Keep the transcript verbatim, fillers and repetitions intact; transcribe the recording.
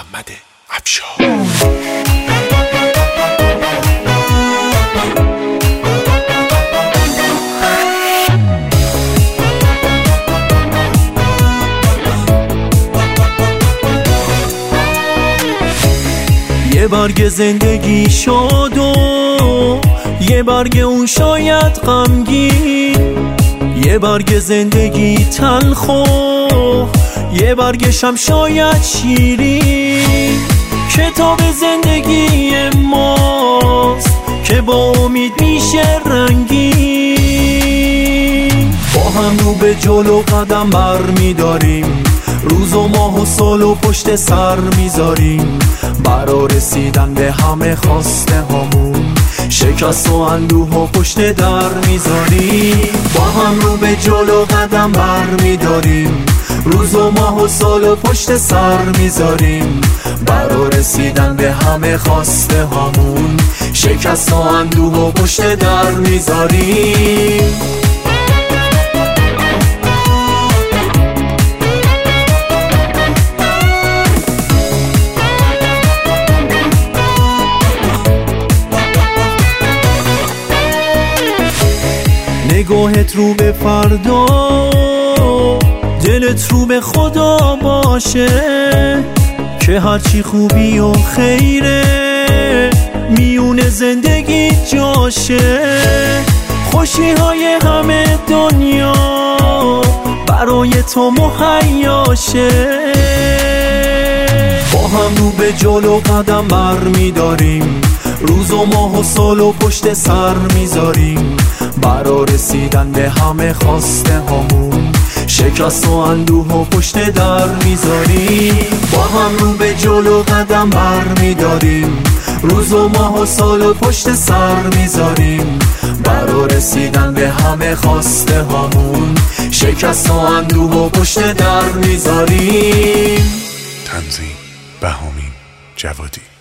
محمد افشار. یه برگ زندگی شاد و یه برگ اون شاید غمگین، یه برگ زندگی تلخ و یه برگش هم شاید شیرین. کتاب زندگی ماست که با امید میشه رنگین. با هم رو به جلو قدم بر میداریم، روز و ماه و سال و پشت سر میذاریم، برا رسیدن به همه خواسته هامون شکست و اندوه و پشت در میذاریم. با هم رو به جلو قدم بر میداریم، روز و ماه و سال و پشت سر میذاریم، برا رسیدن به همه خواسته هامون شکست و اندوه و پشت در میذاریم. نگاهت رو به فردا، دلت رو به خدا باشه، که هرچی خوبی و خیره میون زندگی جاشه. خوشی های همه دنیا برای تو مهیاشه. با هم رو به جلو قدم بر میداریم، روز و ماه و سال و پشت سر میذاریم، برا رسیدن به همه خواسته هامون شکست و اندوه و پشت در میذاریم. با هم رو به جلو قدم بر میداریم، روز و ماه و سال و پشت سر میذاریم، برا رسیدن به همه خواسته هامون شکست و اندوه و پشت در میذاریم. تنظیم بهامین جوادی.